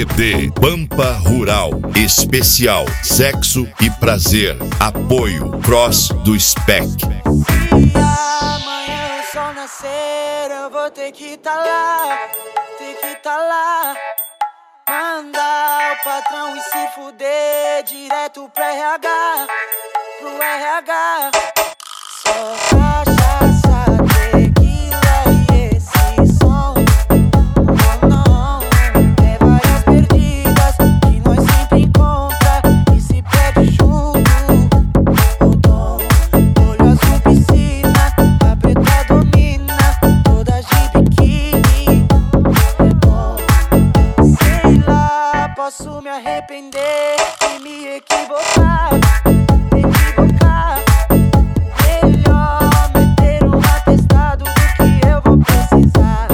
DVD Pampa Rural Especial Sexo e Prazer. Apoio Cross do SPEC. Se amanhã o sol nascer, eu vou ter que tá lá, mandar o patrão e se fuder direto pro RH, Só cachaça, tequila e esse som. Oh não, é várias perdidas que nós sempre encontra e se perde junto. Oh dom, olho azul piscina, a preta domina, toda de biquíni. É bom, sei lá, posso me arrepender e me equivocar. Melhor meter um atestado do que eu vou precisar.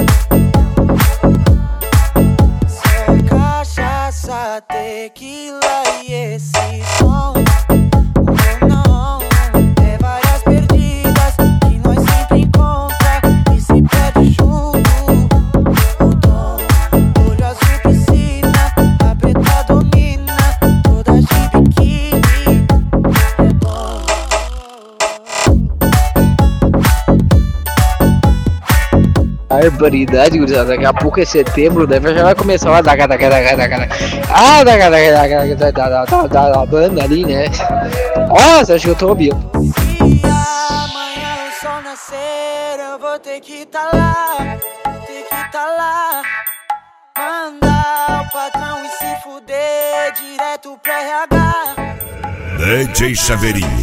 Só cachaça, tequila e esse som. Oh não, é várias perdidas que nós sempre encontra e se perde junto. O dom, olho azul piscina, a preta domina, toda de biquíni. É bom. Barbaridade, gurizada. Daqui a pouco é setembro, daí já vai começar a da banda ali, né? Nossa, acho que eu tô ouvindo. Se amanhã o sol nascer, eu vou ter que tá lá, mandar o patrão e se fuder direto pro RH. DJ Chaveirinho